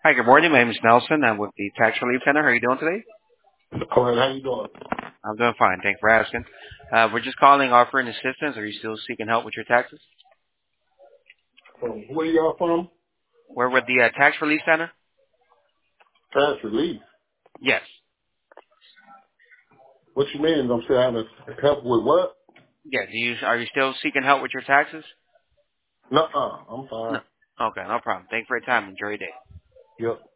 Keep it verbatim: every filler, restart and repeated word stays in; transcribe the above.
Hi, good morning. My name is Nelson. I'm with the Tax Relief Center. How are you doing today? All right, how you doing? I'm doing fine. Thanks for asking. Uh, we're just calling, offering assistance. Are you still seeking help with your taxes? From where y'all from? We're with the uh, Tax Relief Center. Tax relief. Yes. What you mean? I'm saying having help with what? Yeah. Do you are you still seeking help with your taxes? Nuh-uh. I'm No. fine. Okay, no problem. Thanks for your time. Enjoy your day. Yep.